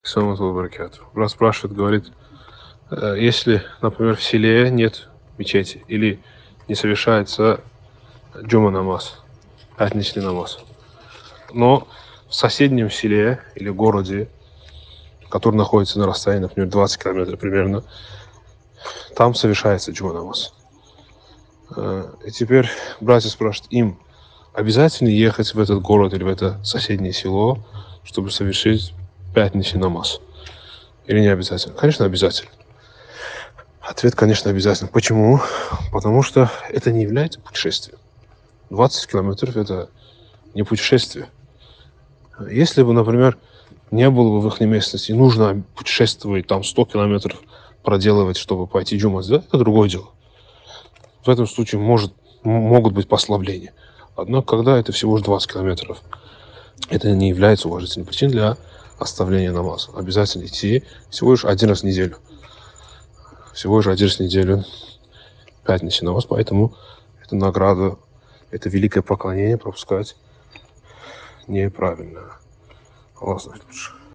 Брат спрашивает, говорит, если, например, в селе нет мечети или не совершается джума намаз, пятничный намаз, но в соседнем селе или городе, который находится на расстоянии, например, 20 километров примерно, там совершается джума намаз. И теперь братья спрашивают, им обязательно ехать в этот город или в это соседнее село, чтобы совершить пятничный намаз? Или не обязательно? Конечно, обязательно. Ответ, конечно, обязательно. Почему? Потому что это не является путешествием. 20 километров – это не путешествие. Если бы, например, не было бы в их местности, нужно путешествовать там 100 километров проделывать, чтобы пойти джума сделать, это другое дело. В этом случае могут быть послабления. Однако, когда это всего лишь 20 километров, это не является уважительной причиной для оставления намаза. Обязательно идти всего лишь один раз в неделю. Всего лишь один раз в неделю пятничный намаз, поэтому эту награду, это великое поклонение пропускать неправильно. Аллах знает лучше.